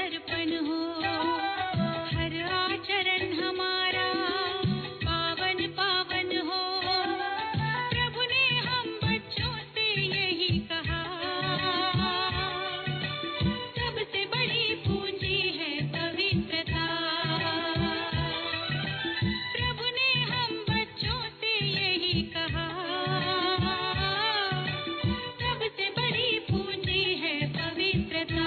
अर्पण हो, हर आचरण हमारा पावन पावन हो। प्रभु ने हम बच्चों से यही कहा, सबसे बड़ी पूंजी है पवित्रता। प्रभु ने हम बच्चों से यही कहा, सबसे बड़ी पूंजी है पवित्रता।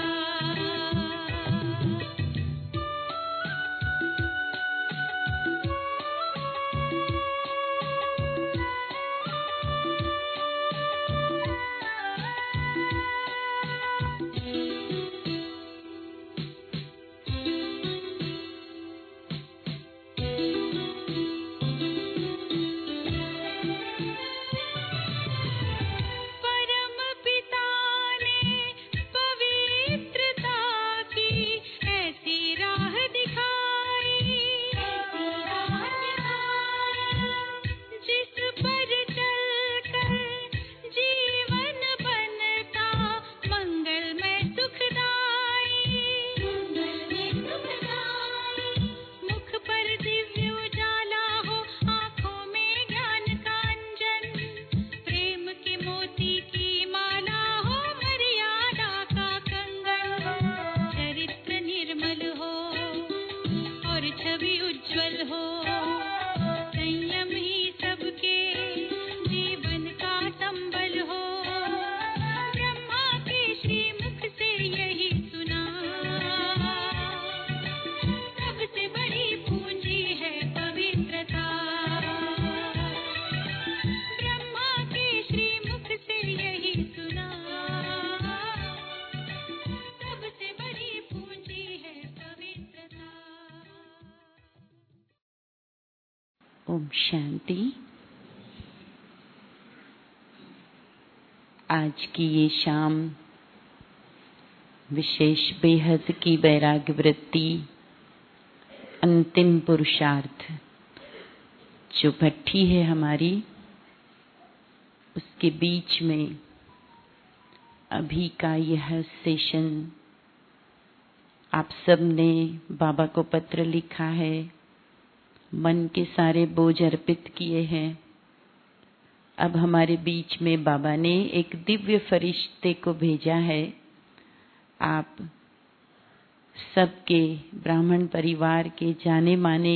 परम पिता ने पवित्रता की ऐसी राह दिखाई, जिस पर चलकर जीवन बनता मंगलमय सुखदाई। मुख पर दिव्य उजाला हो, आँखों में ज्ञान का अंजन, प्रेम के मोती की माला हो, मर्यादा का कंगन। चरित्र निर्मल हो और छवि उज्जवल हो, संयम ही सबके जीवन का संबल हो। ब्रह्मा के श्रीमुख से यही सुना, सबसे बड़ी पूंजी है पवित्रता। ब्रह्मा के श्रीमुख से यही सुना, सबसे बड़ी पूंजी है पवित्रता। ओम शांति। आज की ये शाम विशेष बेहद की वैराग्य वृत्ति, अंतिम पुरुषार्थ जो भट्ठी है हमारी, उसके बीच में अभी का यह सेशन आप सब ने बाबा को पत्र लिखा है, मन के सारे बोझ अर्पित किए हैं। अब हमारे बीच में बाबा ने एक दिव्य फरिश्ते को भेजा है। आप सबके ब्राह्मण परिवार के जाने माने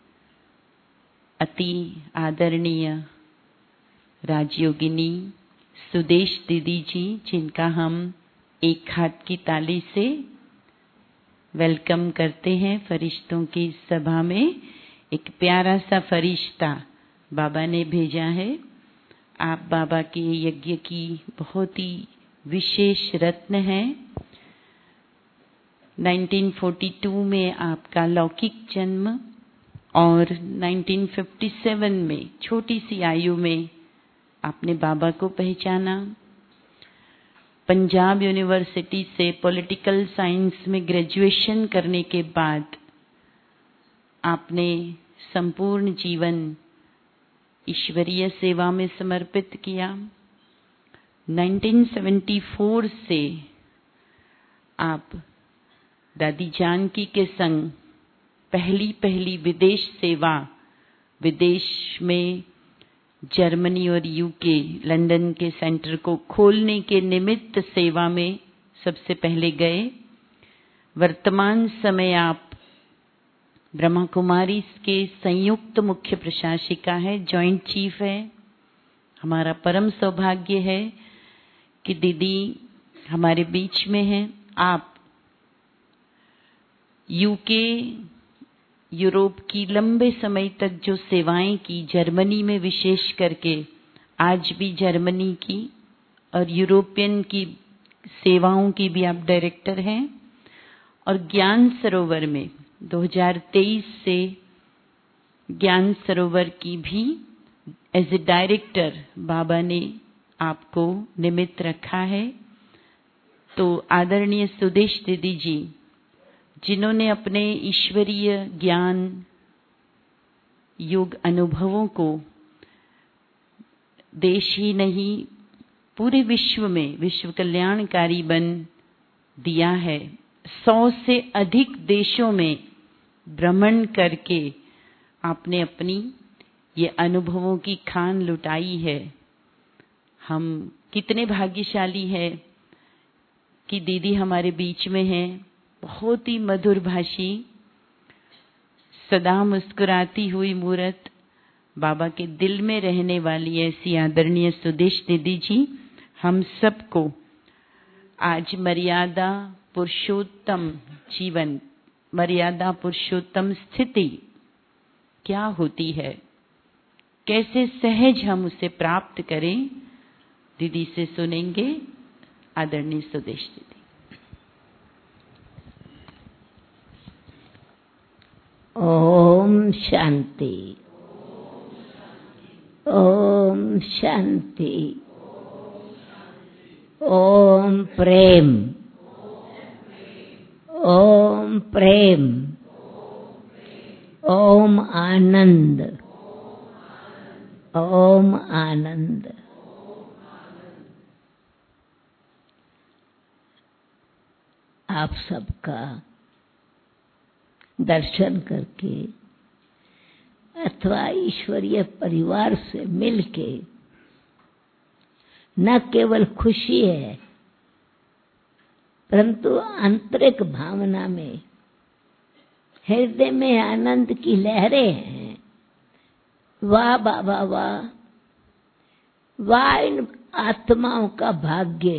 अति आदरणीय राजयोगिनी सुदेश दीदी जी, जिनका हम एक हाथ की ताली से वेलकम करते हैं फरिश्तों की सभा में। एक प्यारा सा फरिश्ता बाबा ने भेजा है। आप बाबा के यज्ञ की बहुत ही विशेष रत्न हैं। 1942 में आपका लौकिक जन्म और 1957 में छोटी सी आयु में आपने बाबा को पहचाना। पंजाब यूनिवर्सिटी से पॉलिटिकल साइंस में ग्रेजुएशन करने के बाद आपने संपूर्ण जीवन ईश्वरीय सेवा में समर्पित किया। 1974 से आप दादी जानकी के संग पहली विदेश सेवा, विदेश में जर्मनी और यूके लंदन के सेंटर को खोलने के निमित्त सेवा में सबसे पहले गए। वर्तमान समय आप ब्रह्मा कुमारी के संयुक्त मुख्य प्रशासिका है, जॉइंट चीफ है। हमारा परम सौभाग्य है कि दीदी हमारे बीच में हैं। आप यूके, यूरोप की लंबे समय तक जो सेवाएं की, जर्मनी में विशेष करके, आज भी जर्मनी की और यूरोपियन की सेवाओं की भी आप डायरेक्टर हैं। और ज्ञान सरोवर में 2023 से ज्ञान सरोवर की भी एज ए डायरेक्टर बाबा ने आपको निमित्त रखा है। तो आदरणीय सुदेश दीदी जी, जिन्होंने अपने ईश्वरीय ज्ञान योग अनुभवों को देश ही नहीं पूरे विश्व में विश्व कल्याणकारी बन दिया है, 100 से अधिक देशों में भ्रमण करके आपने अपनी ये अनुभवों की खान लुटाई है। हम कितने भाग्यशाली हैं कि दीदी हमारे बीच में है। बहुत ही मधुर भाषी, सदा मुस्कुराती हुई मूरत, बाबा के दिल में रहने वाली ऐसी आदरणीय सुदेश दीदी जी हम सबको आज मर्यादा पुरुषोत्तम जीवन, मर्यादा पुरुषोत्तम स्थिति क्या होती है, कैसे सहज हम उसे प्राप्त करें, दीदी से सुनेंगे। आदरणीय सुदेश दीदी। ओम शांति, ओम शांति, ओम प्रेम, ओम प्रेम, ओम आनंद, ओम आनंद। आप सबका दर्शन करके अथवा ईश्वरीय परिवार से मिलके न केवल खुशी है परंतु आंतरिक भावना में, हृदय में आनंद की लहरें हैं। वाह बाबा वाह, वाह इन आत्माओं का भाग्य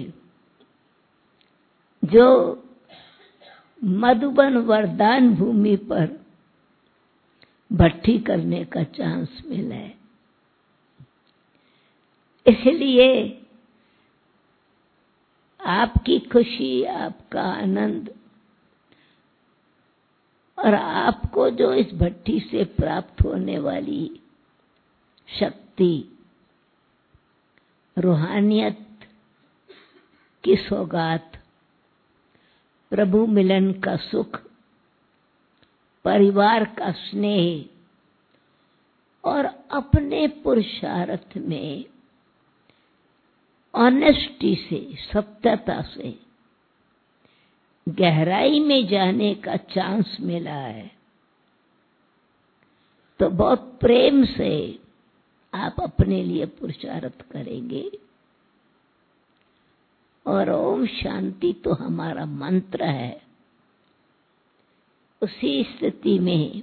जो मधुबन वरदान भूमि पर भट्टी करने का चांस मिला है। इसलिए आपकी खुशी, आपका आनंद और आपको जो इस भट्टी से प्राप्त होने वाली शक्ति, रूहानियत की सौगात, प्रभु मिलन का सुख, परिवार का स्नेह और अपने पुरुषार्थ में ऑनेस्टी से, सत्यता से गहराई में जाने का चांस मिला है, तो बहुत प्रेम से आप अपने लिए पुरुषार्थ करेंगे। और ओम शांति तो हमारा मंत्र है। उसी स्थिति में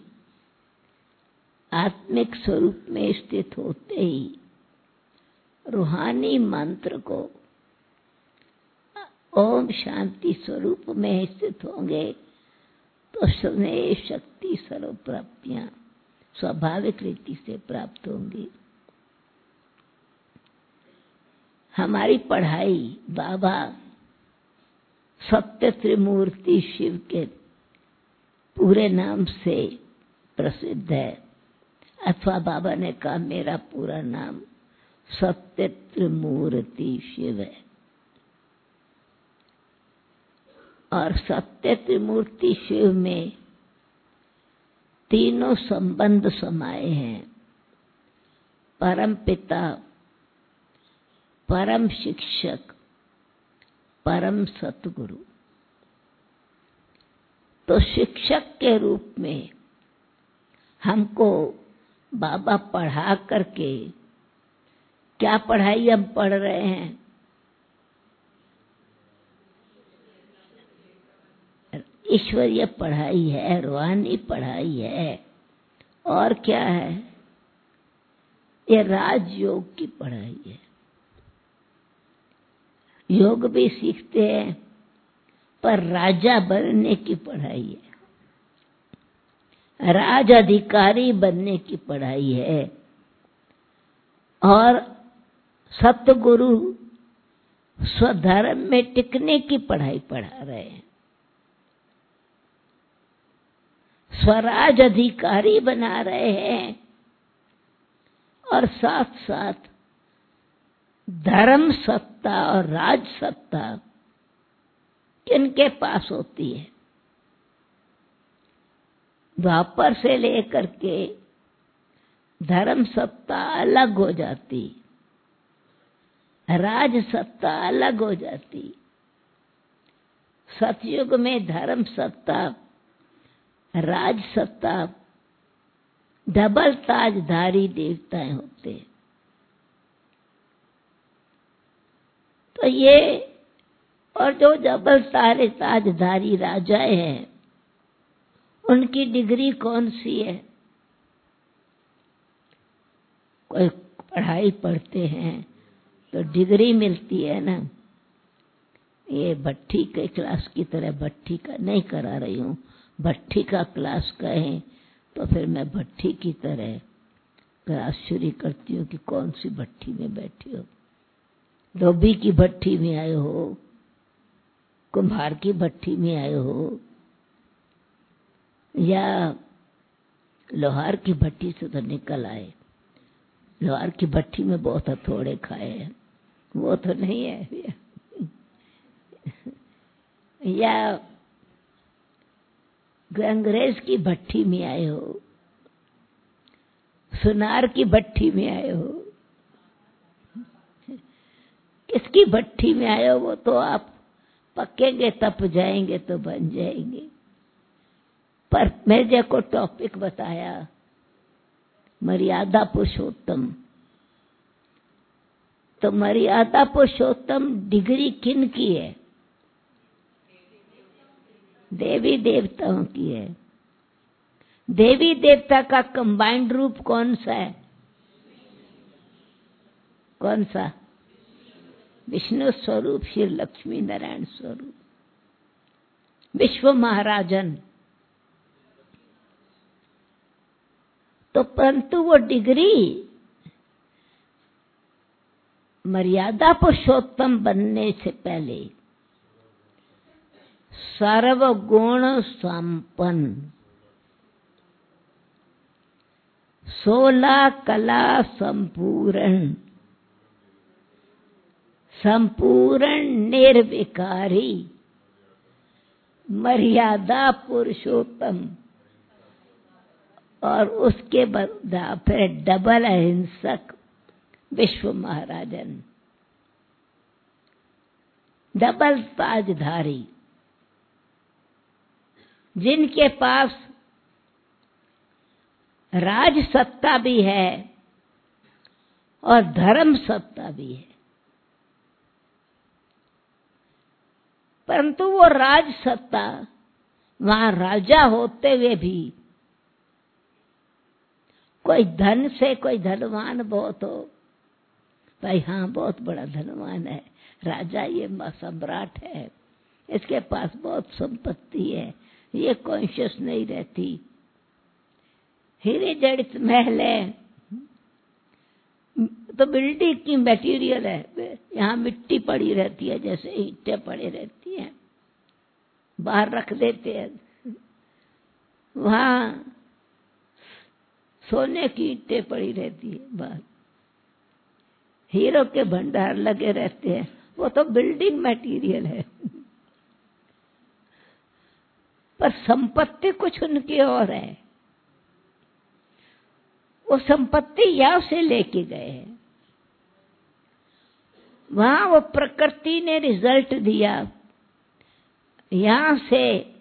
आत्मिक स्वरूप में स्थित होते ही रूहानी मंत्र को ओम शांति स्वरूप में स्थित होंगे तो स्नेह, शक्ति, सर्व प्राप्तियां स्वाभाविक रीति से प्राप्त होंगी। हमारी पढ़ाई बाबा सत्य त्रिमूर्ति शिव के पूरे नाम से प्रसिद्ध है, अथवा बाबा ने कहा मेरा पूरा नाम सत्य त्रिमूर्ति शिव है। और सत्य त्रिमूर्ति शिव में तीनों संबंध समाये हैं, परम पिता, परम शिक्षक, परम सतगुरु। तो शिक्षक के रूप में हमको बाबा पढ़ा करके, क्या पढ़ाई हम पढ़ रहे हैं? ईश्वरीय पढ़ाई है, रूहानी पढ़ाई है। और क्या है? ये राजयोग की पढ़ाई है। योग भी सीखते हैं पर राजा बनने की पढ़ाई है, राज अधिकारी बनने की पढ़ाई है। और सतगुरु स्वधर्म में टिकने की पढ़ाई पढ़ा रहे हैं, स्वराज अधिकारी बना रहे हैं। और साथ साथ धर्म सत्ता और राज सत्ता किनके पास होती है? द्वापर से लेकर के धर्म सत्ता अलग हो जाती, राज सत्ता अलग हो जाती, सतयुग में धर्म सत्ता, राज सत्ता, डबल ताजधारी देवताएं होते हैं। तो ये और जो डबल ताजधारी राजाएं हैं, उनकी डिग्री कौन सी है? कोई पढ़ाई पढ़ते हैं तो डिग्री मिलती है ना। ये भट्टी के क्लास की तरह भट्टी का नहीं करा रही हूँ, भट्टी का क्लास कहें तो फिर मैं भट्टी की तरह क्लास शुरू करती हूँ कि कौन सी भट्टी में बैठी हो। धोबी की भट्टी में आए हो, कुम्हार की भट्टी में आए हो, या लोहार की भट्टी से तो निकल आए। लोहार की भट्टी में बहुत हथौड़े खाए हैं, वो तो नहीं है। या अंग्रेज की भट्टी में आए हो, सुनार की भट्टी में आए हो, किसकी भट्टी में आए हो? वो तो आप पकेंगे, तप जाएंगे तो बन जाएंगे। पर मैं को टॉपिक बताया मर्यादा पुरुषोत्तम, तो मर्यादा पुरुषोत्तम डिग्री किन की है? देवी देवताओं की है। देवी देवता का कंबाइंड रूप कौन सा है? कौन सा? विष्णु स्वरूप, श्री लक्ष्मी नारायण स्वरूप, विश्व महाराजन। तो परंतु वो डिग्री मर्यादा पुरुषोत्तम बनने से पहले सर्वगुण संपन्न, 16 कला संपूर्ण, संपूर्ण निर्विकारी मर्यादा पुरुषोत्तम, और उसके बाद फिर डबल अहिंसक विश्व महाराजन, डबल ताजधारी, जिनके पास राज सत्ता भी है और धर्म सत्ता भी है। परंतु वो राज सत्ता, वहां राजा होते हुए भी कोई धन से, कोई धनवान बहुत हो, भाई हाँ बहुत बड़ा धनवान है, राजा ये सम्राट है, इसके पास बहुत संपत्ति है, ये कॉन्शियस नहीं रहती। हीरे जड़ित महल है तो बिल्डिंग की मटेरियल है, यहाँ मिट्टी पड़ी रहती है, जैसे ईंटें पड़ी रहती हैं, बाहर रख देते हैं। वहां सोने की ईंटें पड़ी रहती है बाहर, हीरो के भंडार लगे रहते हैं, वो तो बिल्डिंग मटेरियल है। पर संपत्ति कुछ उनकी और है। वो संपत्ति यहाँ से लेके गए हैं, वहां वो प्रकृति ने रिजल्ट दिया, यहां से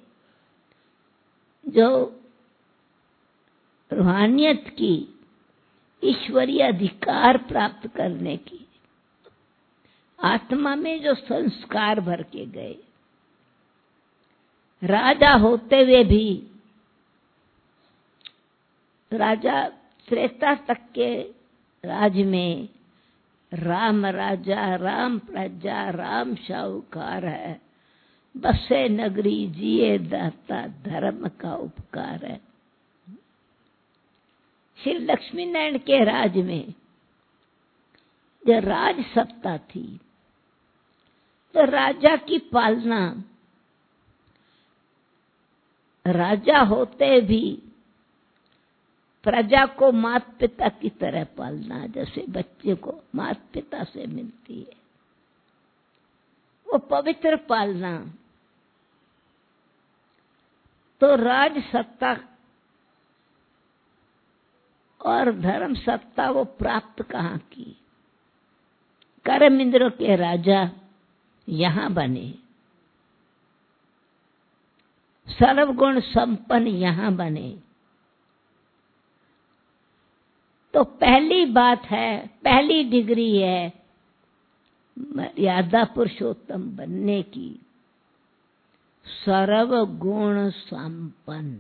जो रूहानियत की, ईश्वरीय अधिकार प्राप्त करने की, आत्मा में जो संस्कार भर के गए, राजा होते हुए भी, राजा त्रेता तक के राज में राम राजा, राम प्रजा, राम साहूकार है, बसे नगरी जिए दाता, धर्म का उपकार है। श्री लक्ष्मी नारायण के राज में जो राज सत्ता थी, तो राजा की पालना, राजा होते भी प्रजा को माता पिता की तरह पालना, जैसे बच्चे को माता पिता से मिलती है, वो पवित्र पालना। तो राज सत्ता और धर्म सत्ता वो प्राप्त कहाँ की? कर्म इंद्र के राजा यहाँ बने, सर्वगुण संपन्न यहां बने। तो पहली बात है, पहली डिग्री है मर्यादा पुरुषोत्तम बनने की, सर्वगुण संपन्न।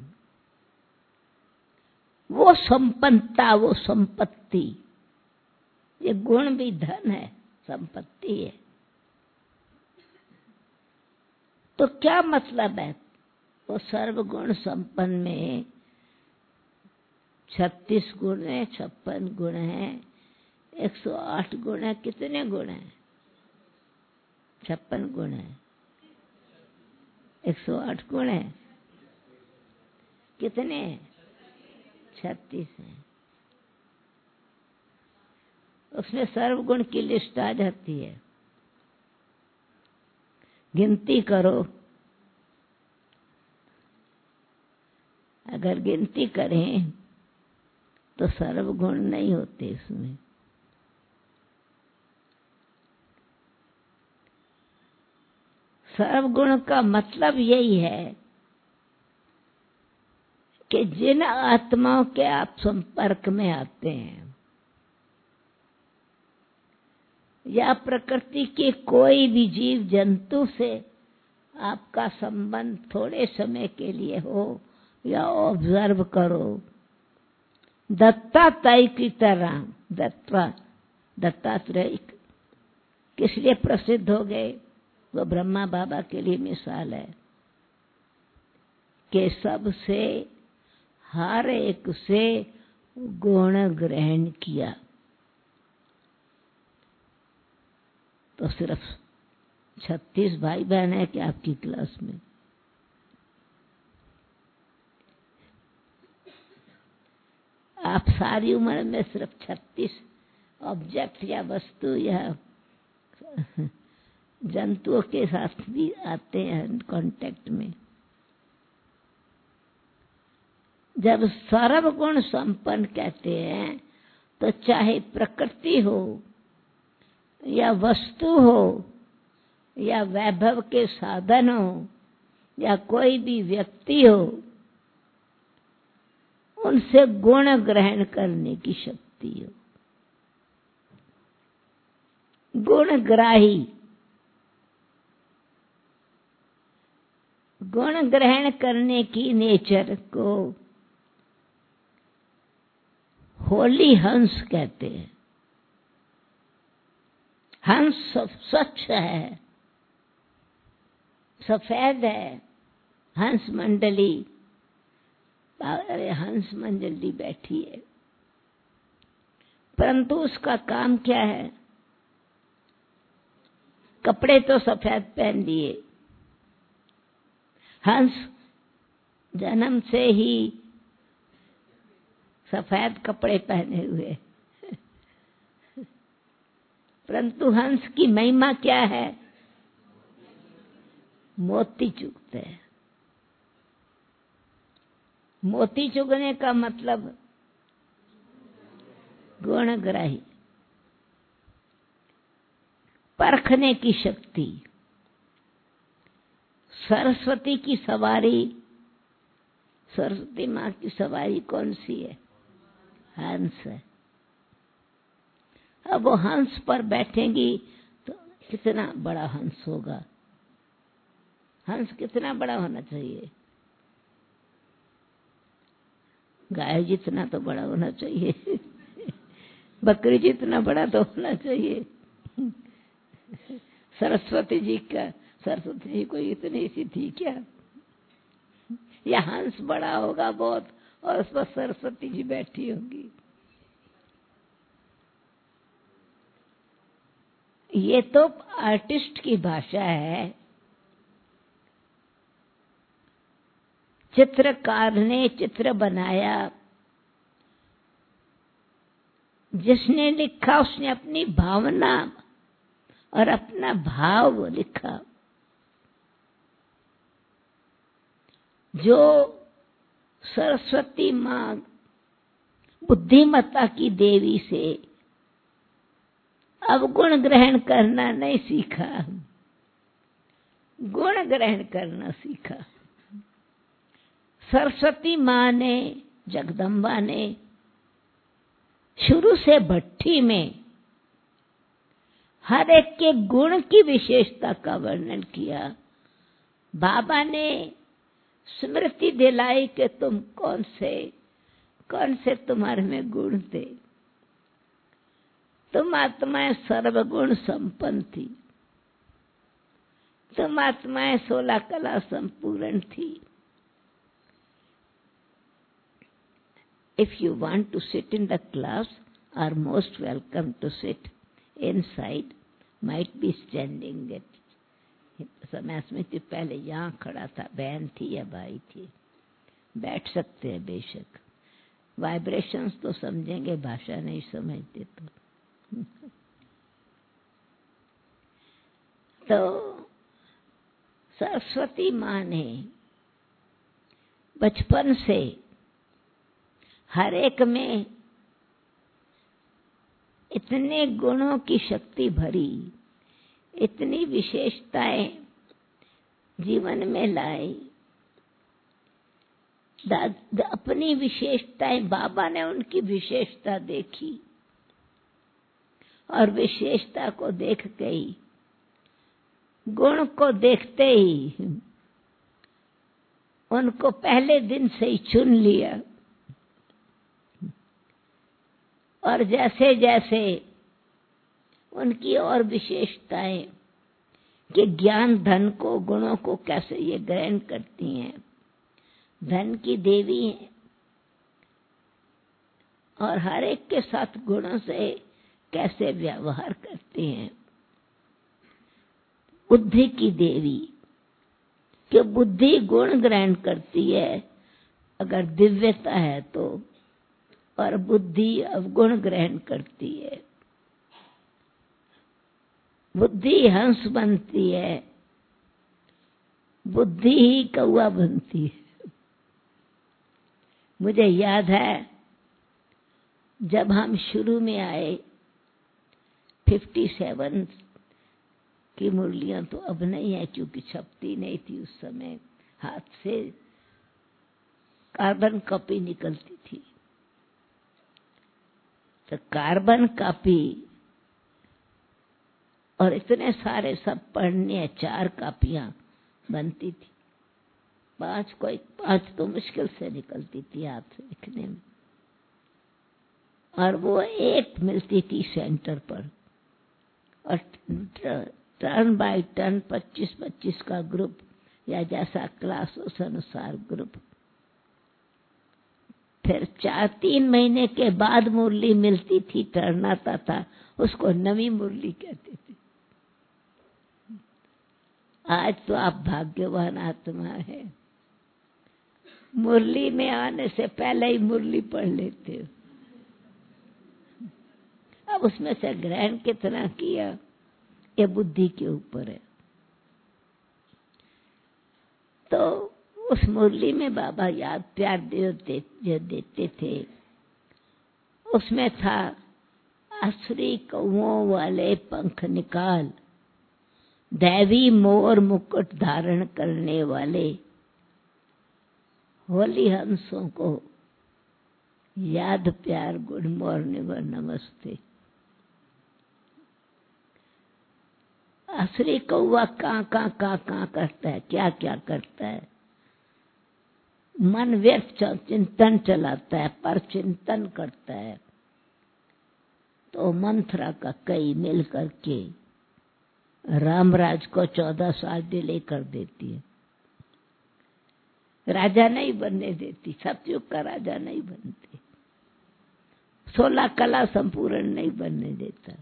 वो संपन्नता, वो संपत्ति, ये गुण भी धन है, संपत्ति है। तो क्या मतलब है? वो सर्वगुण संपन्न में 36 गुण है, 56 गुण है, 108 गुण है। कितने गुण है? 56 गुण है, 108 गुण है। कितने? 36 है। उसमें सर्वगुण की लिस्ट आ जाती है। गिनती करो, अगर गिनती करें तो सर्वगुण नहीं होते इसमें। सर्वगुण का मतलब यही है कि जिन आत्माओं के आप संपर्क में आते हैं या प्रकृति के कोई भी जीव जंतु से आपका संबंध थोड़े समय के लिए हो या ऑब्जर्व करो, दत्तात्रेय की तरह। दत्तात्रेय किस लिए प्रसिद्ध हो गए? वो ब्रह्मा बाबा के लिए मिसाल है कि सबसे हर एक से गुण ग्रहण किया। तो सिर्फ 36 भाई बहन है कि आपकी क्लास में? आप सारी उम्र में सिर्फ 36 ऑब्जेक्ट या वस्तु या जंतुओं के साथ भी आते हैं कांटेक्ट में। जब सर्वगुण संपन्न कहते हैं तो चाहे प्रकृति हो या वस्तु हो या वैभव के साधन हो या कोई भी व्यक्ति हो, उनसे गुण ग्रहण करने की शक्ति हो। गुणग्राही, गुण ग्रहण करने की नेचर को होली हंस कहते हैं। हंस स्वच्छ है, सफेद है। हंस मंडली, अरे हंस मंडली बैठी है, परंतु उसका काम क्या है? कपड़े तो सफेद पहन लिए। हंस जन्म से ही सफेद कपड़े पहने हुए, परंतु हंस की महिमा क्या है? मोती चुगते हैं। मोती चुगने का मतलब गुणग्राही, परखने की शक्ति। सरस्वती की सवारी, सरस्वती माँ की सवारी कौन सी है? हंस है। अब वो हंस पर बैठेंगी तो कितना बड़ा हंस होगा? हंस कितना बड़ा होना चाहिए? गाय जितना तो बड़ा होना चाहिए, बकरी जितना बड़ा तो होना चाहिए। सरस्वती जी कोई इतनी सी थी क्या? या हंस बड़ा होगा बहुत और उस पर सरस्वती जी बैठी होंगी। ये तो आर्टिस्ट की भाषा है। चित्रकार ने चित्र बनाया, जिसने लिखा उसने अपनी भावना और अपना भाव लिखा। जो सरस्वती माँ बुद्धिमत्ता की देवी से अवगुण ग्रहण करना नहीं सीखा, गुण ग्रहण करना सीखा। सरस्वती माँ ने, जगदम्बा ने शुरू से भट्ठी में हर एक के गुण की विशेषता का वर्णन किया। बाबा ने स्मृति दिलाई कि तुम कौन से तुम्हारे में गुण थे। तुम आत्माएं सर्वगुण संपन्न थी, तुम आत्माएं 16 कला संपूर्ण थी। If you want to sit in the class, are most welcome to sit inside, might be standing it। समय स्मृति पहले यहाँ खड़ा था, बहन थी या भाई थी, बैठ सकते हैं बेशक। वाइब्रेशंस तो समझेंगे, भाषा नहीं समझते तो सरस्वती माँ ने बचपन से हर एक में इतने गुणों की शक्ति भरी, इतनी विशेषताएं जीवन में लाई। अपनी विशेषताएं, बाबा ने उनकी विशेषता देखी और विशेषता को देख गई, गुण को देखते ही उनको पहले दिन से ही चुन लिया। और जैसे जैसे उनकी और विशेषताएं कि ज्ञान धन को, गुणों को कैसे ये ग्रहण करती हैं, धन की देवी हैं और हर एक के साथ गुणों से कैसे व्यवहार करती हैं। बुद्धि की देवी, कि बुद्धि गुण ग्रहण करती है अगर दिव्यता है तो, और बुद्धि अवगुण ग्रहण करती है। बुद्धि हंस बनती है, बुद्धि ही कौवा बनती है। मुझे याद है जब हम शुरू में आए, 57 की मुरलियां तो अब नहीं है क्योंकि छपती नहीं थी उस समय, हाथ से कार्बन कॉपी निकलती थी। तो कार्बन कॉपी और इतने सारे सब पढ़ने, 4 कॉपियां बनती थी, 5 तो मुश्किल से निकलती थी हाथ से लिखने में। और वो एक मिलती थी सेंटर पर, और टर्न बाय टर्न 25-25 का ग्रुप, या जैसा क्लास उस अनुसार ग्रुप। फिर 3 महीने के बाद मुरली मिलती थी, टर्न आता था, उसको नवी मुरली कहते थे। आज तो आप भाग्यवान आत्मा है, मुरली में आने से पहले ही मुरली पढ़ लेते हो। अब उसमें से ग्रहण कितना किया ये बुद्धि के ऊपर है। तो उस मुरली में बाबा याद प्यार देते थे, उसमें था असुरी कौओं वाले पंख निकाल, दैवी मोर मुकुट धारण करने वाले, होली हंसों को याद प्यार, गुड मॉर्निंग और नमस्ते। असुरी कौआ कां कां कां कां करता है, क्या क्या करता है, मन व्यर्थ चिंतन चलाता है, पर चिंतन करता है। तो मंथरा का कई मिल करके रामराज को 14 साल डिले कर देती है, राजा नहीं बनने देती, सतयुग का राजा नहीं बनती, 16 कला संपूर्ण नहीं बनने देता।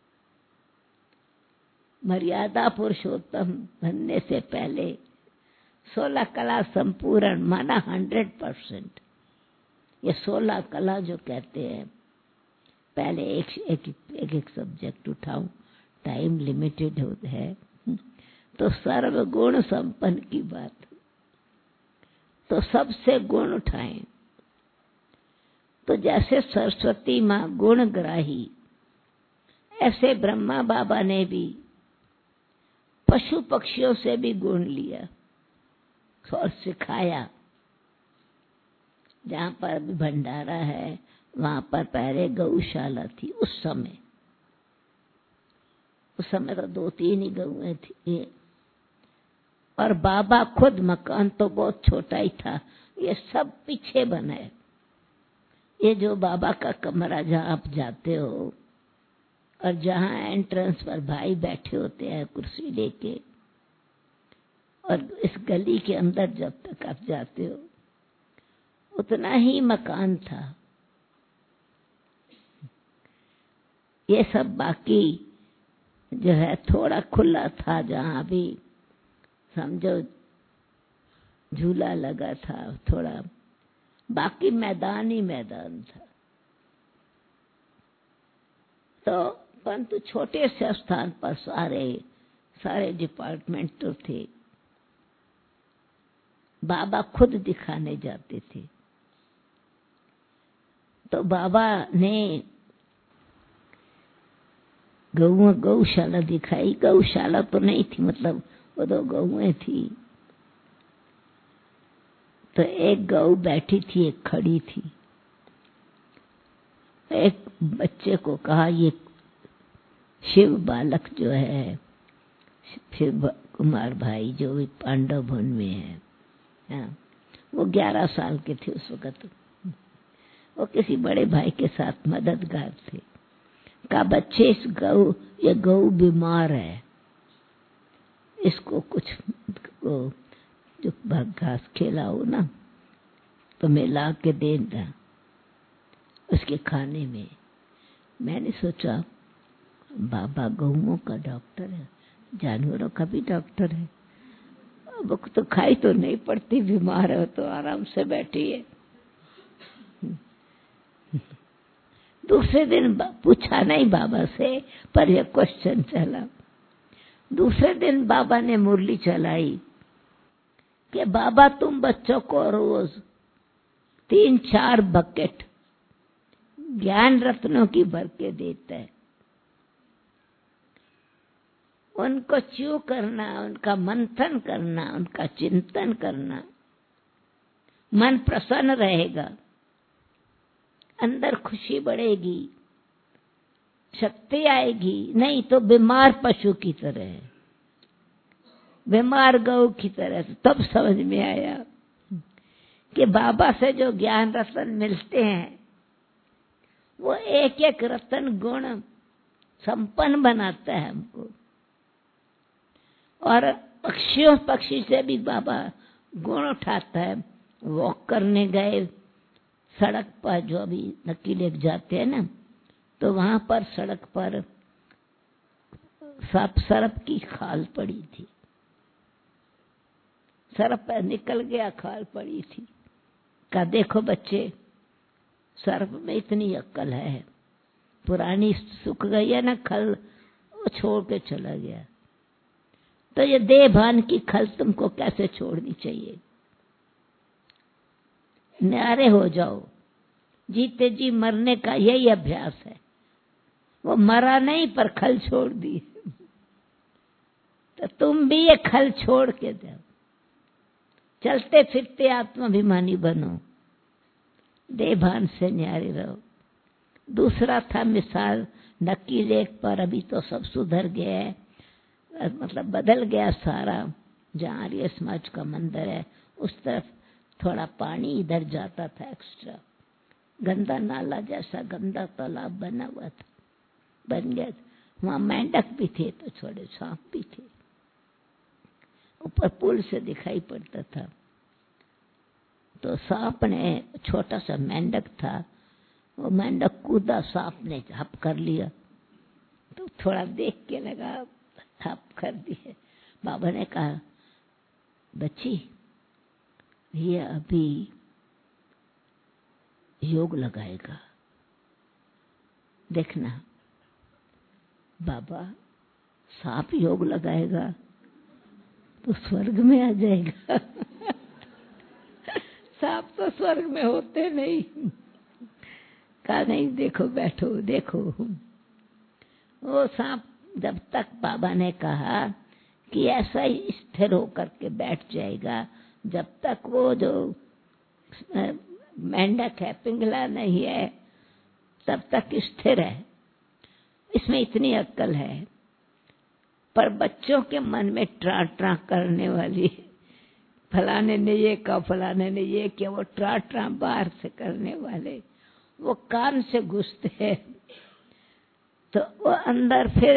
मर्यादा पुरुषोत्तम बनने से पहले 16 कला संपूर्ण माना 100%। ये 16 कला जो कहते हैं, पहले एक सब्जेक्ट उठाऊं, टाइम लिमिटेड है, तो सर्वगुण संपन्न की बात, तो सबसे गुण उठाएं। तो जैसे सरस्वती माँ गुण ग्राही, ऐसे ब्रह्मा बाबा ने भी पशु पक्षियों से भी गुण लिया और सिखाया। जहाँ पर अभी भंडारा है वहां पर पहले गौशाला थी। उस समय तो 2-3 ही गौएं थी। और बाबा खुद, मकान तो बहुत छोटा ही था, ये सब पीछे बना है। ये जो बाबा का कमरा जहाँ आप जाते हो और जहाँ एंट्रेंस पर भाई बैठे होते हैं कुर्सी लेके, और इस गली के अंदर जब तक आप जाते हो उतना ही मकान था। ये सब बाकी जो है थोड़ा खुला था, जहाँ भी समझो झूला लगा था थोड़ा, बाकी मैदान ही मैदान था। तो परंतु छोटे से स्थान पर सारे डिपार्टमेंट तो थे। बाबा खुद दिखाने जाते थे। तो बाबा ने गौशाला दिखाई। गौशाला तो नहीं थी, मतलब वो 2 गौएं थी। तो एक गौ बैठी थी, एक खड़ी थी। एक बच्चे को कहा, ये शिव बालक जो है, शिव कुमार भाई जो भी पांडव वन में है, हाँ, वो 11 साल के थे उस वक्त। वो किसी बड़े भाई के साथ मददगार थे। का बच्चे, ये गौ बीमार है, इसको कुछ जो घास खिलाओ ना, तो मैं ला के देना उसके खाने में। मैंने सोचा बाबा गौओं का डॉक्टर है, जानवरों का भी डॉक्टर है, अब तो खाई तो नहीं पड़ती, बीमार है तो आराम से बैठी है। दूसरे दिन पूछा नहीं बाबा से, पर यह क्वेश्चन चला। दूसरे दिन बाबा ने मुरली चलाई कि बाबा तुम बच्चों को रोज 3-4 बकेट ज्ञान रत्नों की भर के देता है। उनको च्यू करना, उनका मंथन करना, उनका चिंतन करना, मन प्रसन्न रहेगा, अंदर खुशी बढ़ेगी, शक्ति आएगी। नहीं तो बीमार पशु की तरह, बीमार गौ की तरह। तब समझ में आया कि बाबा से जो ज्ञान रतन मिलते हैं वो एक एक रतन गुण संपन्न बनाता है हमको। और पक्षी से भी बाबा गुण उठाता है। वॉक करने गए सड़क पर, जो अभी नक्की लेक जाते हैं ना, तो वहां पर सड़क पर सर्प की खाल पड़ी थी। सर्प निकल गया, खाल पड़ी थी। कहा देखो बच्चे, सर्प में इतनी अक्ल है, पुरानी सूख गई है ना खल, वो छोड़ के चला गया। तो ये देह भान की खल तुमको कैसे छोड़नी चाहिए? न्यारे हो जाओ। जीते जी मरने का यही अभ्यास है। वो मरा नहीं पर खल छोड़ दी। तो तुम भी ये खल छोड़ के जाओ, चलते फिरते आत्माभिमानी बनो, देभान से न्यारे रहो। दूसरा था मिसाल नक्की लेक पर। अभी तो सब सुधर गया है, मतलब बदल गया सारा। जहाँ आर्य समाज का मंदिर है उस तरफ थोड़ा पानी इधर जाता था एक्स्ट्रा, गंदा नाला जैसा गंदा तालाब बना हुआ था, बन गया। वहां मेंढक भी थे तो थोड़े सांप भी थे, ऊपर पुल से दिखाई पड़ता था। तो सांप ने, छोटा सा मेंढक था, वो मेंढक कूदा, सांप ने हप कर लिया। तो थोड़ा देख के लगा, हप कर दिए। बाबा ने कहा बच्ची ये अभी योग लगाएगा, देखना। बाबा सांप योग लगाएगा तो स्वर्ग में आ जाएगा। सांप तो स्वर्ग में होते नहीं। कहा नहीं, देखो बैठो देखो। वो सांप जब तक बाबा ने कहा कि ऐसा ही स्थिर होकर के बैठ जाएगा, जब तक वो जो मेंढक है, पिंगला नहीं है, तब तक स्थिर है। इसमें इतनी अक्ल है। पर बच्चों के मन में ट्रा ट्रा करने वाली, फलाने ने ये कहा, फलाने ने ये किया, वो ट्रा ट्रा बाहर से करने वाले वो कान से घुसते हैं, तो वो अंदर फिर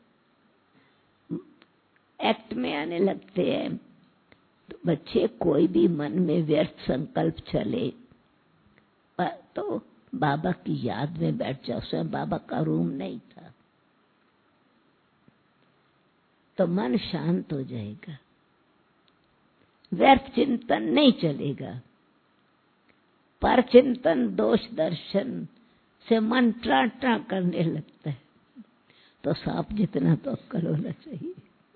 एक्ट में आने लगते हैं। तो बच्चे कोई भी मन में व्यर्थ संकल्प चले तो बाबा की याद में बैठ जाओ। स्वयं बाबा का रूम नहीं था, तो मन शांत हो जाएगा, व्यर्थ चिंतन नहीं चलेगा। पर चिंतन दोष दर्शन से मन ट्रा ट्रा करने लगता है, तो सांप जितना तो अक्ल होना चाहिए।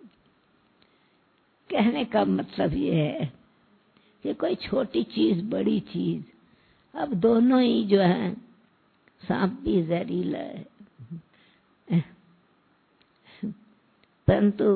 कहने का मतलब ये है कि कोई छोटी चीज बड़ी चीज, अब दोनों ही जो है, सांप भी जहरीला है। परंतु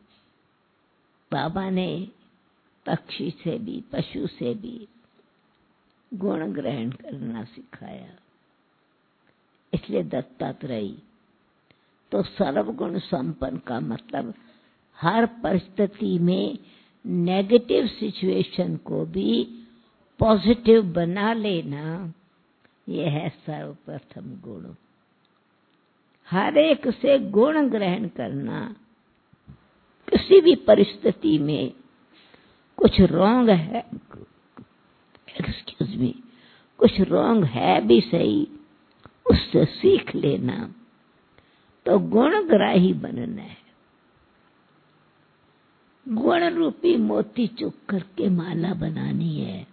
बाबा ने पक्षी से भी, पशु से भी गुण ग्रहण करना सिखाया। इसलिए दत्तात्रेय तो सर्वगुण संपन्न का मतलब हर परिस्थिति में नेगेटिव सिचुएशन को भी पॉजिटिव बना लेना, यह है सर्वप्रथम गुण। हर एक से गुण ग्रहण करना। किसी भी परिस्थिति में कुछ रॉन्ग है, एक्सक्यूज मी, कुछ रॉन्ग है भी सही, उससे सीख लेना, तो गुणग्राही बनना है। गुण रूपी मोती चुक करके माला बनानी है।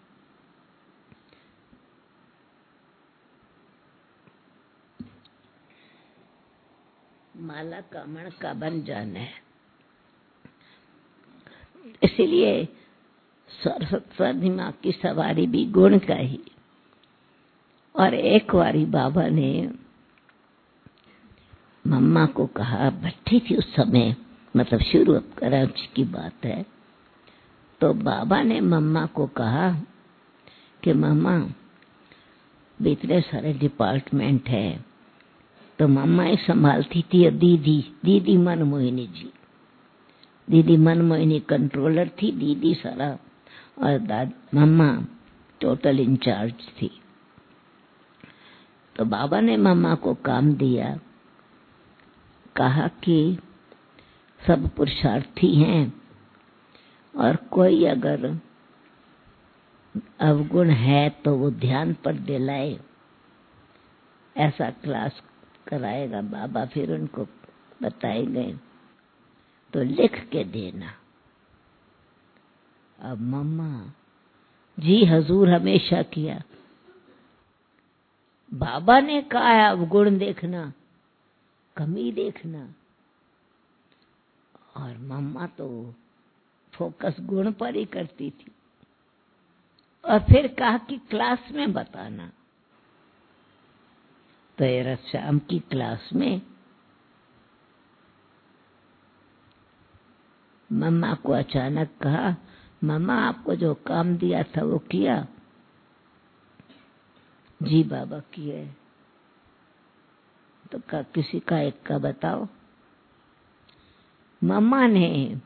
माला का मणका बन जाना है। इसलिए सरस्वती माँ की सवारी भी गुण का ही। और एक बारी बाबा ने मम्मा को कहा, बैठी थी उस समय, मतलब शुरू अब कराची की बात है, तो बाबा ने मम्मा को कहा कि मम्मा इतने सारे डिपार्टमेंट है, तो मम्मा ही संभालती थी। दीदी मनमोहिनी जी, दीदी मनमोहिनी कंट्रोलर थी, दीदी सारा, और मम्मा टोटल इंचार्ज थी। तो बाबा ने मम्मा को काम दिया, कहा कि सब पुरुषार्थी हैं और कोई अगर अवगुण है तो वो ध्यान पर दिलाए, ऐसा क्लास कराएगा बाबा। फिर उनको बताएंगे तो लिख के देना। अब मम्मा जी हजूर हमेशा किया। बाबा ने कहा है अवगुण देखना, कमी देखना, और मम्मा तो फोकस गुण पर ही करती थी। और फिर कहा कि क्लास में बताना। तो ये शाम की क्लास में मम्मा को अचानक कहा, मम्मा आपको जो काम दिया था वो किया? जी बाबा किए। तो किसी का एक का बताओ। मम्मा ने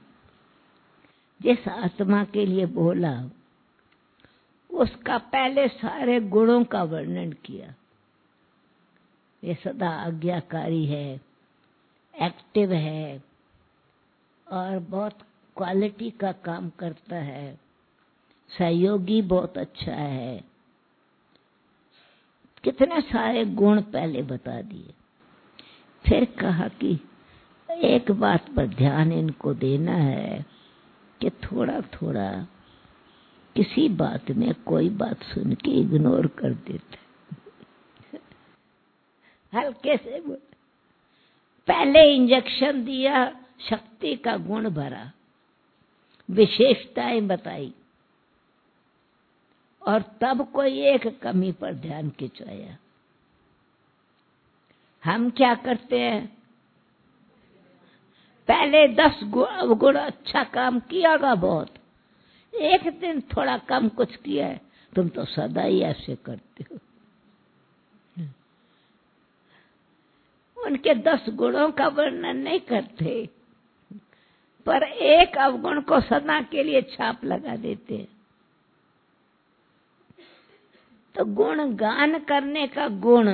जिस आत्मा के लिए बोला उसका पहले सारे गुणों का वर्णन किया। ये सदा आज्ञाकारी है, एक्टिव है और बहुत क्वालिटी का काम करता है, सहयोगी बहुत अच्छा है। कितने सारे गुण पहले बता दिए। फिर कहा कि एक बात पर ध्यान इनको देना है कि थोड़ा थोड़ा किसी बात में कोई बात सुन के इग्नोर कर देते, हल्के से बोल। पहले इंजेक्शन दिया, शक्ति का गुण भरा, विशेषताएं बताई, और तब कोई एक कमी पर ध्यान खिंचवाया। हम क्या करते हैं, पहले 10 गुण अच्छा काम कियागा बहुत, एक दिन थोड़ा कम कुछ किया है तुम तो सदा ही ऐसे करते हो। उनके 10 गुणों का वर्णन नहीं करते, पर एक अवगुण को सदा के लिए छाप लगा देते हैं। तो गुण गान करने का गुण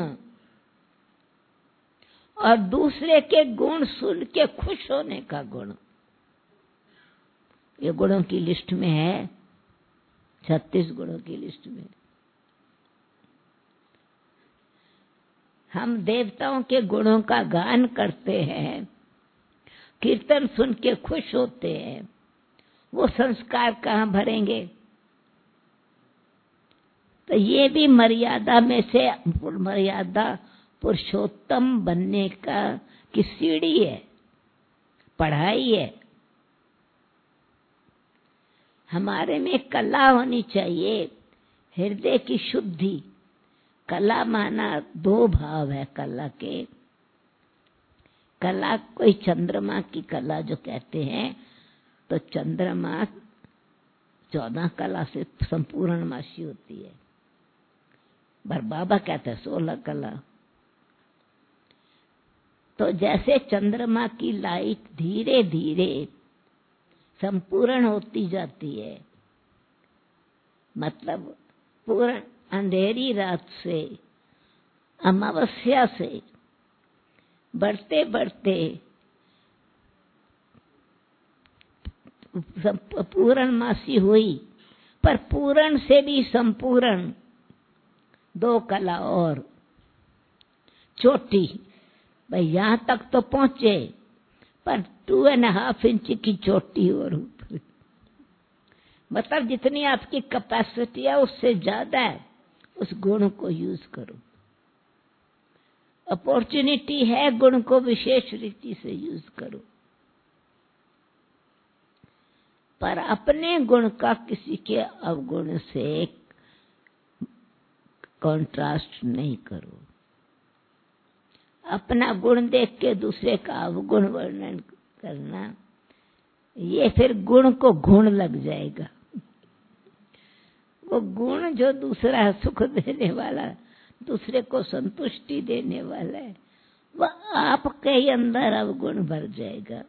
और दूसरे के गुण सुन के खुश होने का गुण, ये गुणों की लिस्ट में है, 36 गुणों की लिस्ट में। हम देवताओं के गुणों का गान करते हैं, कीर्तन सुन के खुश होते हैं, वो संस्कार कहाँ भरेंगे? तो ये भी मर्यादा में से मर्यादा पुरुषोत्तम बनने की सीढ़ी है, पढ़ाई है। हमारे में कला होनी चाहिए, हृदय की शुद्धि। कला माना 2 भाव है कला के। कला कोई चंद्रमा की कला जो कहते हैं, तो चंद्रमा 14 कला से संपूर्ण मासी होती है, पर बाबा कहते हैं 16 कला। तो जैसे चंद्रमा की लाइट धीरे धीरे संपूर्ण होती जाती है, मतलब पूर्ण अंधेरी रात से, अमावस्या से बढ़ते बढ़ते पूर्णमासी हुई, पर पूर्ण से भी संपूर्ण 2 कला और चोटी, भाई यहां तक तो पहुंचे, पर 2.5 इंच की चोटी और ऊपर, मतलब जितनी आपकी कैपेसिटी है उससे ज्यादा है, उस गुण को यूज करो। अपॉर्चुनिटी है, गुण को विशेष रीति से यूज करो, पर अपने गुण का किसी के अवगुण से कॉन्ट्रास्ट नहीं करो। अपना गुण देख के दूसरे का अवगुण वर्णन करना, ये फिर गुण को गुण लग जाएगा। वो गुण जो दूसरा सुख देने वाला, दूसरे को संतुष्टि देने वाला है, वह आपके ही अंदर अवगुण भर जाएगा।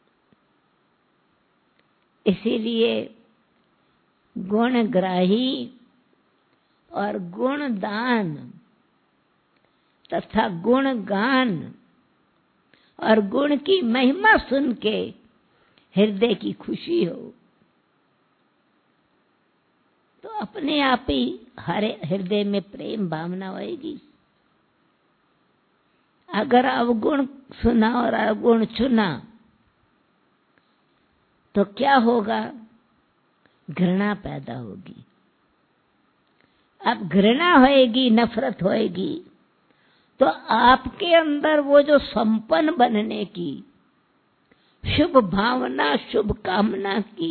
इसीलिए गुणग्राही और गुणदान तथा गुणगान और गुण की महिमा सुन के हृदय की खुशी हो, तो अपने आप ही हरे हृदय में प्रेम भावना होएगी। अगर अवगुण सुना और अवगुण चुना तो क्या होगा? घृणा पैदा होगी। अब घृणा होएगी, नफरत होएगी, तो आपके अंदर वो जो संपन्न बनने की शुभ भावना, शुभ कामना की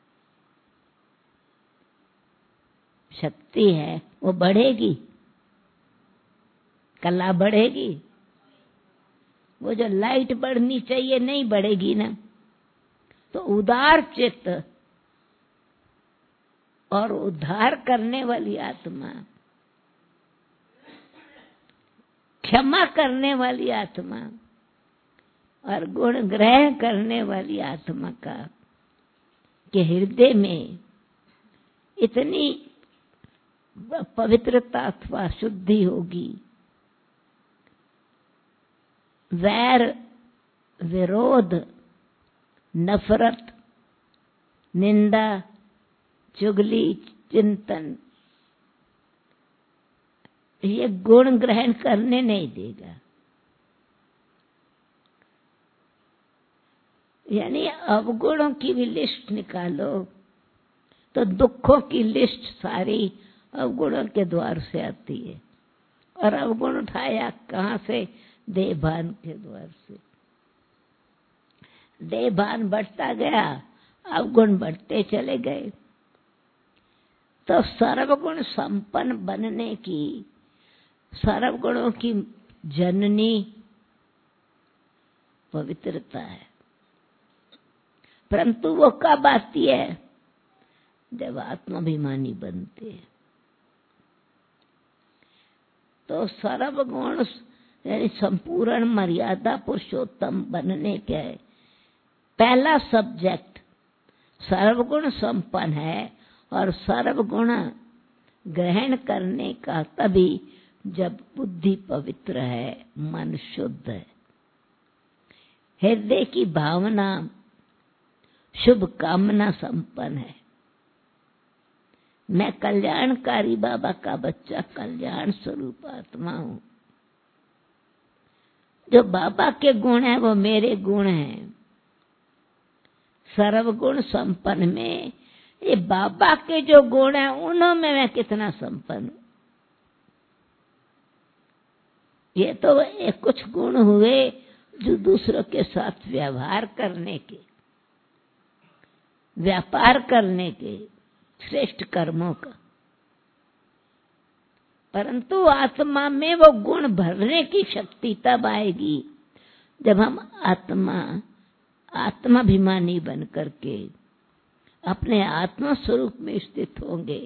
शक्ति है, वो बढ़ेगी, कला बढ़ेगी। वो जो लाइट बढ़नी चाहिए नहीं बढ़ेगी ना। तो उदार चित्त और उद्धार करने वाली आत्मा, क्षमा करने वाली आत्मा और गुण ग्रहण करने वाली आत्मा का के हृदय में इतनी पवित्रता अथवा शुद्धि होगी, वैर, विरोध, नफरत, निंदा, चुगली, चिंतन, ये गुण ग्रहण करने नहीं देगा। यानी अवगुणों की भी लिस्ट निकालो तो दुखों की लिस्ट सारी अवगुणों के द्वार से आती है। और अवगुण उठाया कहाँ से? देहभान के द्वार से। देहभान बढ़ता गया, अवगुण बढ़ते चले गए। तो सर्वगुण संपन्न बनने की, सर्वगुणों की जननी पवित्रता है। परंतु वो कब आती है? जब आत्माभिमानी बनते हैं। तो सर्वगुण यानी संपूर्ण मर्यादा पुरुषोत्तम बनने के पहला सब्जेक्ट सर्वगुण संपन्न है, और सर्वगुण ग्रहण करने का तभी जब बुद्धि पवित्र है, मन शुद्ध है, हृदय की भावना शुभ कामना संपन्न है। मैं कल्याणकारी बाबा का बच्चा, कल्याण स्वरूप आत्मा हूं। जो बाबा के गुण है वो मेरे गुण हैं। सर्वगुण संपन्न में ये बाबा के जो गुण हैं उनमें मैं कितना संपन्न हूं। ये तो ये कुछ गुण हुए जो दूसरों के साथ व्यवहार करने के, व्यापार करने के, श्रेष्ठ कर्मों का। परंतु आत्मा में वो गुण भरने की शक्ति तब आएगी जब हम आत्माभिमानी बन करके अपने आत्मा स्वरूप में स्थित होंगे,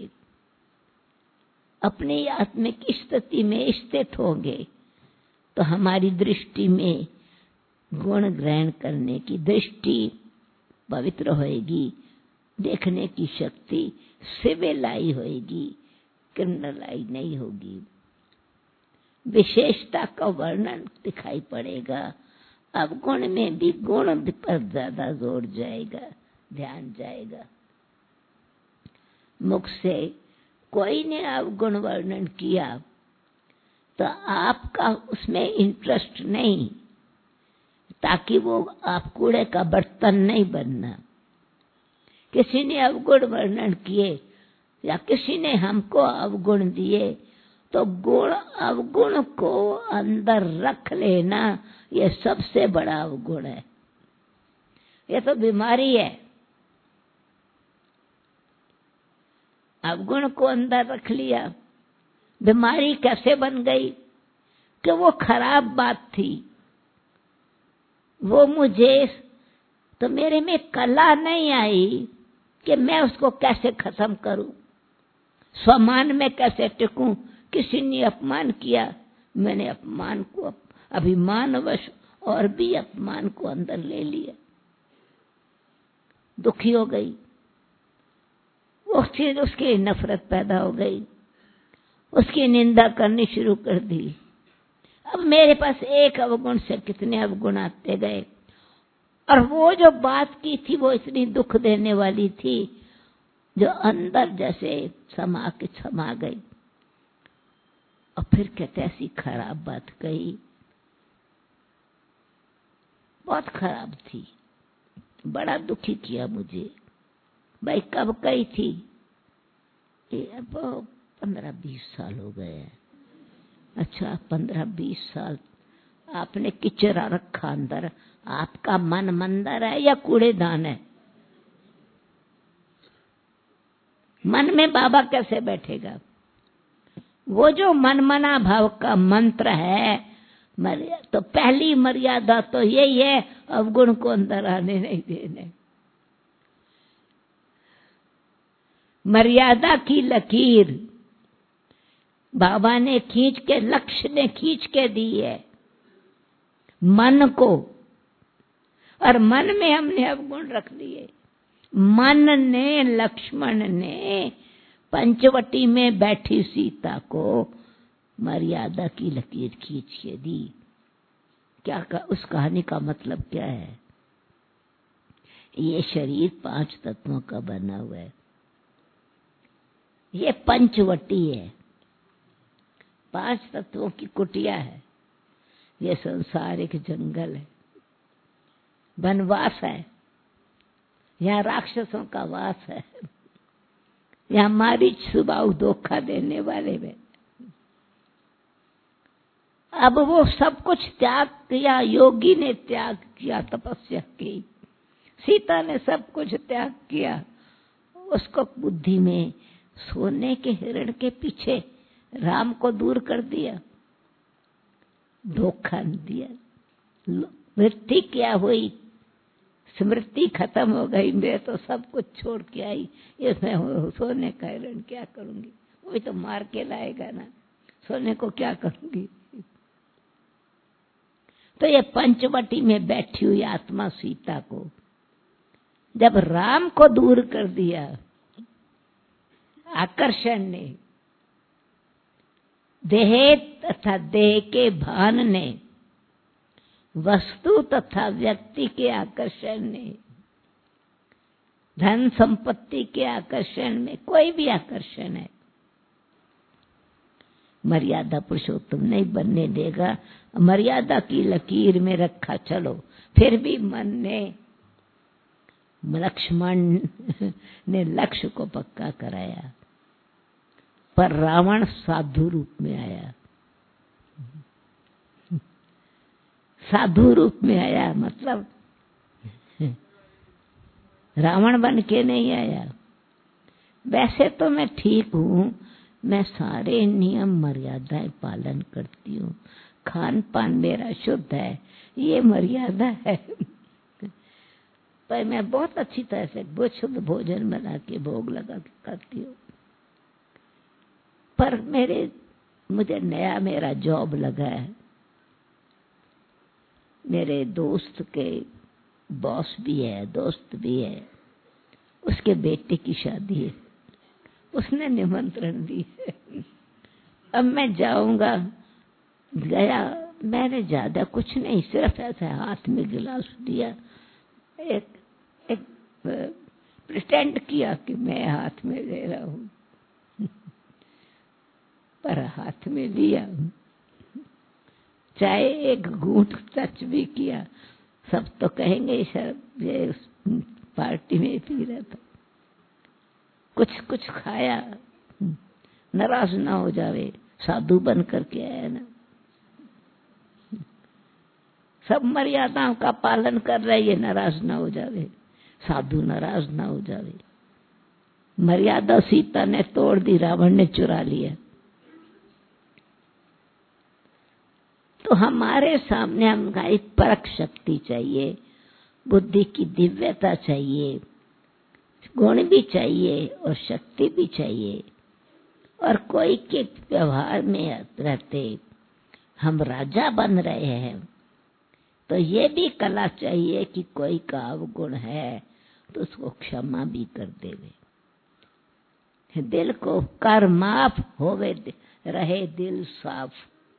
अपनी आत्मिक स्थिति में स्थित होंगे, तो हमारी दृष्टि में गुण ग्रहण करने की दृष्टि पवित्र होएगी, देखने की शक्ति सिविलाई होएगी, किरणलाई नहीं होगी। विशेषता का वर्णन दिखाई पड़ेगा। अवगुण में भी गुण पर ज्यादा जोर जाएगा, ध्यान जाएगा। मुख से कोई ने अवगुण वर्णन किया तो आपका उसमें इंटरेस्ट नहीं, ताकि वो आप कूड़े का बर्तन नहीं बनना। किसी ने अवगुण वर्णन किए या किसी ने हमको अवगुण दिए तो गुण अवगुण को अंदर रख लेना ये सबसे बड़ा अवगुण है। ये तो बीमारी है। अवगुण को अंदर रख लिया, बीमारी कैसे बन गई कि वो खराब बात थी, वो मुझे तो मेरे में कला नहीं आई कि मैं उसको कैसे खत्म करूं, स्वमान में कैसे टिकूं। किसी ने अपमान किया, मैंने अपमान को अभिमानवश और भी अपमान को अंदर ले लिया, दुखी हो गई, उसकी नफरत पैदा हो गई, उसकी निंदा करनी शुरू कर दी। अब मेरे पास एक अवगुण से कितने अवगुण आते गए, और वो जो बात की थी वो इतनी दुख देने वाली थी जो अंदर जैसे समा गई। और फिर कहते ऐसी खराब बात कही, बहुत खराब थी, बड़ा दुखी किया मुझे। भाई कब कही थी? अब 15-20 साल हो गए हैं। अच्छा 15-20 साल आपने किचरा रखा अंदर, आपका मन मंदिर है या कूड़ेदान है? मन में बाबा कैसे बैठेगा? वो जो मनमना भाव का मंत्र है, तो पहली मर्यादा तो यही है, अवगुण को अंदर आने नहीं देने। मर्यादा की लकीर बाबा ने खींच के, लक्ष्य ने खींच के दी है मन को, और मन में हमने अवगुण रख दिए। मन ने, लक्ष्मण ने पंचवटी में बैठी सीता को मर्यादा की लकीर खींच के दी। क्या उस कहानी का मतलब क्या है? ये शरीर 5 तत्वों का बना हुआ है, ये पंचवटी है, 5 तत्वों की कुटिया है। ये संसार एक जंगल है, वनवास है, यहाँ राक्षसों का वास है, यहाँ मारीच स्वभाव धोखा देने वाले में। अब वो सब कुछ त्याग किया, योगी ने त्याग किया, तपस्या की, सीता ने सब कुछ त्याग किया। उसको बुद्धि में सोने के हिरण के पीछे राम को दूर कर दिया, धोखा दिया, मृत्यु क्या हुई, स्मृति खत्म हो गई, मैं तो सब कुछ छोड़ के आई, इसमें सोने का हिरण क्या करूंगी, वही तो मार के लाएगा ना। सोने को क्या करूंगी? तो ये पंचवटी में बैठी हुई आत्मा सीता को जब राम को दूर कर दिया आकर्षण ने, देह तथा देह के भान ने, वस्तु तथा व्यक्ति के आकर्षण ने, धन संपत्ति के आकर्षण में, कोई भी आकर्षण है, मर्यादा पुरुषोत्तम नहीं बनने देगा। मर्यादा की लकीर में रखा चलो, फिर भी मन ने, लक्ष्मण ने लक्ष्य को पक्का कराया। पर रावण साधु रूप में आया, साधु रूप में आया, मतलब रावण बन के नहीं आया। वैसे तो मैं ठीक हूं, मैं सारे नियम मर्यादाएं पालन करती हूँ, खान पान मेरा शुद्ध है, ये मर्यादा है। पर मैं बहुत अच्छी तरह से बहुत शुद्ध भोजन बना के भोग लगा के खाती हूँ। पर मुझे नया मेरा जॉब लगा है, मेरे दोस्त के बॉस भी है, दोस्त भी है, उसके बेटे की शादी है, उसने निमंत्रण दी है। अब मैं जाऊंगा, गया, मैंने ज्यादा कुछ नहीं, सिर्फ ऐसे हाथ में गिलास दिया, एक प्रिटेंड किया कि मैं हाथ में ले रहा हूं, पर हाथ में लिया, चाहे एक घूंट टच भी किया, सब तो कहेंगे सर ये पार्टी में पी रहा था। कुछ खाया, नाराज ना हो जावे, साधु बन करके आया ना, सब मर्यादाओं का पालन कर रहे, ये नाराज ना हो जावे, साधु नाराज ना हो जावे। मर्यादा सीता ने तोड़ दी, रावण ने चुरा लिया। तो हमारे सामने हमारी परख शक्ति चाहिए, बुद्धि की दिव्यता चाहिए, गुण भी चाहिए और शक्ति भी चाहिए। और कोई के व्यवहार में रहते हम राजा बन रहे हैं, तो ये भी कला चाहिए कि कोई का अवगुण है तो उसको क्षमा भी कर देवे। दिल को कर माफ होवे रहे दिल साफ।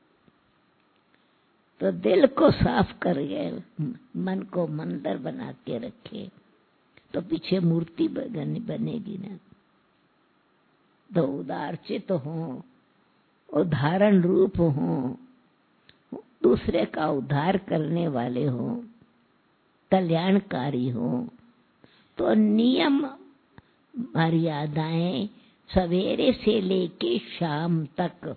तो दिल को साफ करके मन को मंदिर बना के रखे तो पीछे मूर्ति बनेगी ना। तो उदारचित हो, उदाहरण रूप हो, दूसरे का उद्धार करने वाले हो, कल्याणकारी हो, तो नियम मर्यादाएं सवेरे से लेके शाम तक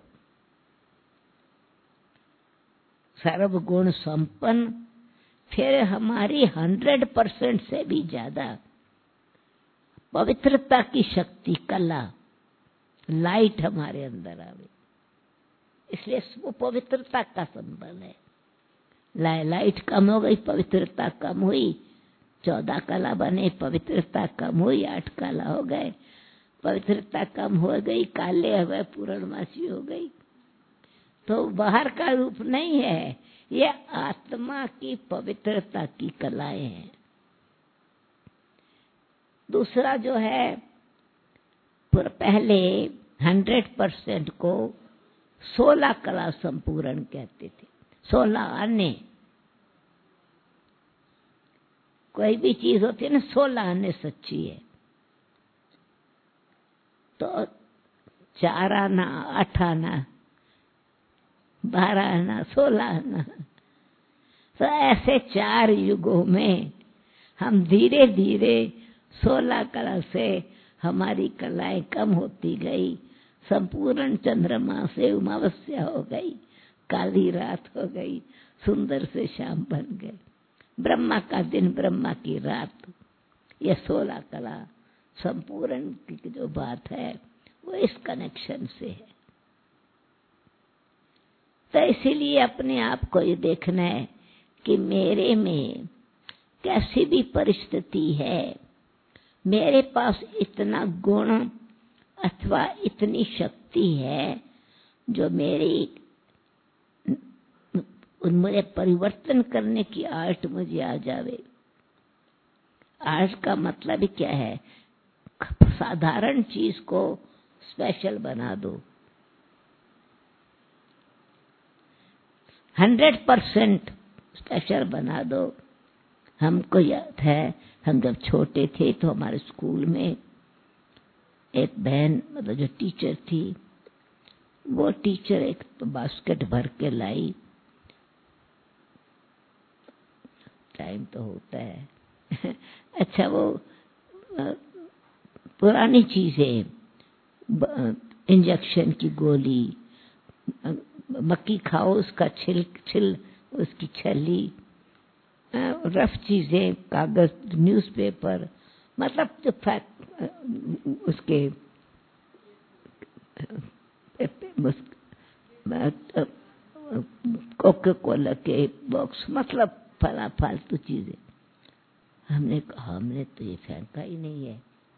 सर्वगुण संपन्न, फिर हमारी 100% से भी ज्यादा पवित्रता की शक्ति, कला, लाइट हमारे अंदर आवे। इसलिए वो पवित्रता का संबंध है। लाइट कम हो गई, पवित्रता कम हुई, 14 कला बने, पवित्रता कम हुई, 8 कला हो गए, पवित्रता कम हो गई, काले हुए, पूर्णमासी हो गई। तो बाहर का रूप नहीं है, ये आत्मा की पवित्रता की कलाएं हैं। दूसरा जो है, पहले 100% को 16 कला संपूर्ण कहते थे। 16 आने, कोई भी चीज होती है ना, 16 आने सच्ची है। तो 4 आना, 8 आना, 12 आना, 16 आना, तो ऐसे 4 युगों में हम धीरे धीरे 16 कला से हमारी कलाएं कम होती गई। संपूर्ण चंद्रमा से अमावस्या हो गई, काली रात हो गई, सुंदर से शाम बन गए, ब्रह्मा का दिन, ब्रह्मा की रात। ये 16 कला संपूर्ण की जो बात है वो इस कनेक्शन से है। तो इसीलिए अपने आप को ये देखना है कि मेरे में कैसी भी परिस्थिति है, मेरे पास इतना गुण अथवा इतनी शक्ति है जो मुझे परिवर्तन करने की आर्ट मुझे आ जावे। आर्ट का मतलब ही क्या है? साधारण चीज को स्पेशल बना दो। 100% स्पेशल बना दो। हमको याद है, हम जब छोटे थे तो हमारे स्कूल में एक बहन, मतलब जो टीचर थी, वो टीचर एक बास्केट भर के लाई। टाइम तो होता है। अच्छा, वो पुरानी चीजें, इंजेक्शन की गोली, मक्की खाओ उसका छिल उसकी छली, रफ चीजें, कागज, न्यूज़पेपर, मतलब जो उसके कोका कोला के बॉक्स, मतलब फालतू चीजें। हमने तो ये फेंका ही नहीं है।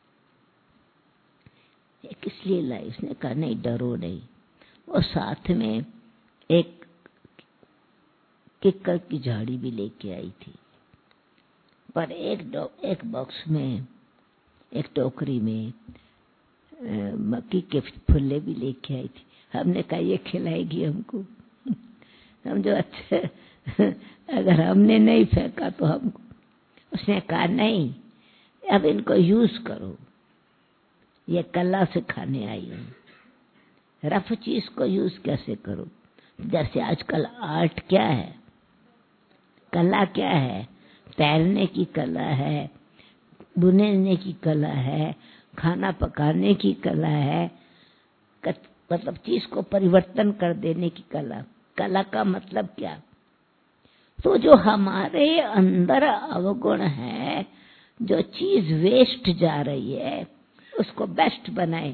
ये किस लिए लाई? उसने कहा नहीं, डरो नहीं। और साथ में एक किक्कर की झाड़ी भी लेके आई थी। पर एक बॉक्स में, एक टोकरी में मक्की के फुल्ले भी लेके आई थी। हमने कहा ये खिलाएगी हमको। हम जो अच्छे, अगर हमने नहीं फेंका तो हमको। उसने कहा नहीं, अब इनको यूज करो, ये कला से खाने आई हूं। रफ चीज को यूज कैसे करो? जैसे आजकल आर्ट क्या है, कला क्या है? तैरने की कला है, बुनने की कला है, खाना पकाने की कला है, मतलब चीज को परिवर्तन कर देने की कला। कला का मतलब क्या? तो जो हमारे अंदर अवगुण है, जो चीज वेस्ट जा रही है, उसको बेस्ट बनाए।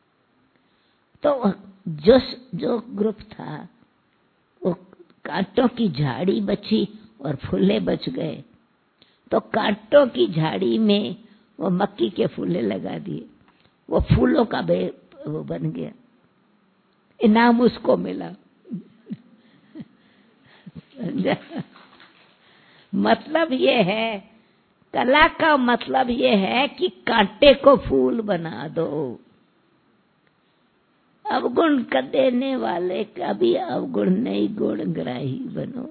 तो जो ग्रुप था, वो कांटों की झाड़ी बची और फूले बच गए। तो कांटों की झाड़ी में वो मक्की के फूले लगा दिए, वो फूलों का वो बन गया, इनाम उसको मिला। मतलब ये है, कला का मतलब ये है कि कांटे को फूल बना दो। अवगुण कर देने वाले कभी अवगुण नहीं, गुणग्राही बनो,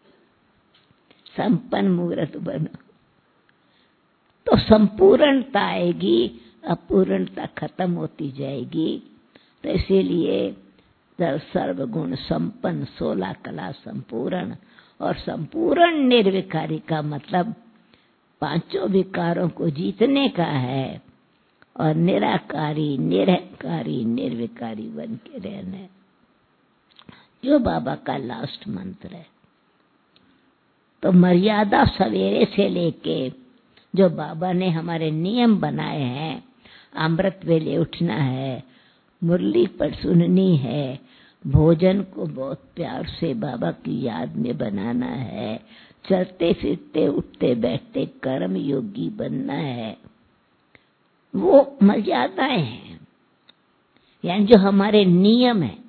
संपन्न मूर्त बनो, तो संपूर्णता आएगी, अपूर्णता खत्म होती जाएगी। तो इसीलिए सर्वगुण संपन्न, 16 कला संपूर्ण, और संपूर्ण निर्विकारी का मतलब पांचों विकारों को जीतने का है, और निराकारी, निरहंकारी, निर्विकारी बन के रहना है, जो बाबा का लास्ट मंत्र है। तो मर्यादा सवेरे से लेके जो बाबा ने हमारे नियम बनाए हैं, अमृत वेले उठना है, मुरली पर सुननी है, भोजन को बहुत प्यार से बाबा की याद में बनाना है, चलते फिरते उठते बैठते कर्म योगी बनना है, वो मर्यादाएं हैं, यानी जो हमारे नियम है।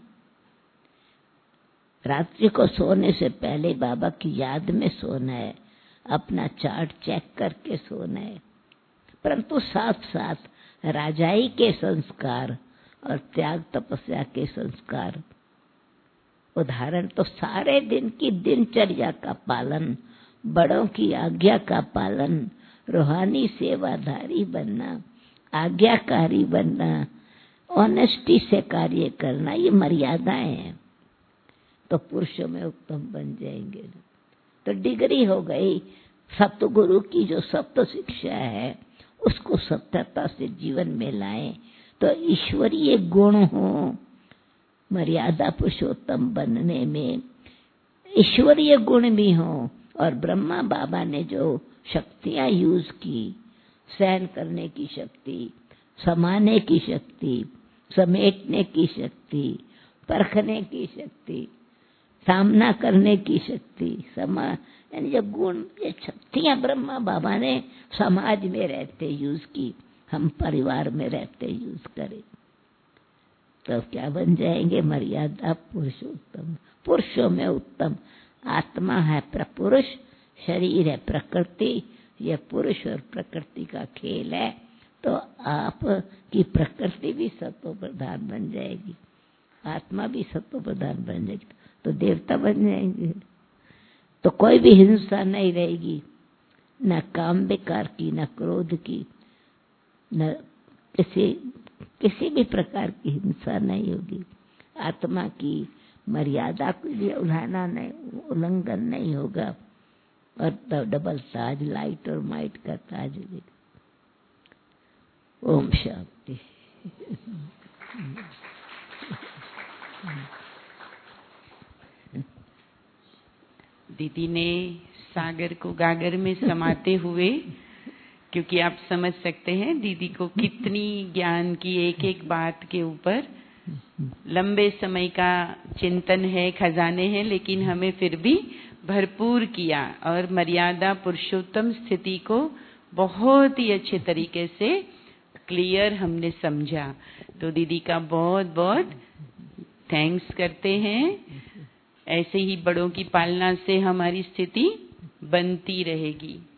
रात्रि को सोने से पहले बाबा की याद में सोना है, अपना चार्ट चेक करके सोना है, परंतु साथ साथ राजाई के संस्कार और त्याग तपस्या के संस्कार, उदाहरण तो सारे दिन की दिनचर्या का पालन, बड़ों की आज्ञा का पालन, रूहानी सेवाधारी बनना, आज्ञाकारी बनना, ऑनेस्टी से कार्य करना, ये मर्यादाएं हैं। तो पुरुषों में उत्तम बन जाएंगे। तो डिग्री हो गई सतगुरु की, जो सत्य शिक्षा है उसको सत्यता से जीवन में लाएं, तो ईश्वरीय गुण हो। मर्यादा पुरुषोत्तम बनने में ईश्वरीय गुण भी हो, और ब्रह्मा बाबा ने जो शक्तियां यूज की, सहन करने की शक्ति, समाने की शक्ति, समेटने की शक्ति, परखने की शक्ति, सामना करने की शक्ति, यानी जो गुण, ये शक्तियां ब्रह्मा बाबा ने समाज में रहते यूज की, हम परिवार में रहते यूज करें। तो क्या बन जाएंगे? मर्यादा पुरुषोत्तम, पुरुषों में उत्तम। आत्मा है प्रपुरुष, शरीर है प्रकृति। यह पुरुष और प्रकृति का खेल है। तो आपकी प्रकृति भी सत्व प्रधान बन जाएगी, आत्मा भी सत्व प्रधान बन जाएगी, तो देवता बन जाएंगे। तो कोई भी हिंसा नहीं रहेगी, न काम विकार की, न क्रोध की, न किसी भी प्रकार की हिंसा नहीं होगी। आत्मा की मर्यादा के लिए उल्लंघन नहीं होगा। और डबल ताज, लाइट और माइट का ताज भी। ओम शांति। दीदी ने सागर को गागर में समाते हुए, क्योंकि आप समझ सकते हैं दीदी को कितनी ज्ञान की एक एक बात के ऊपर लंबे समय का चिंतन है, खजाने हैं, लेकिन हमें फिर भी भरपूर किया और मर्यादा पुरुषोत्तम स्थिति को बहुत ही अच्छे तरीके से क्लियर हमने समझा। तो दीदी का बहुत बहुत थैंक्स करते हैं। ऐसे ही बड़ों की पालना से हमारी स्थिति बनती रहेगी।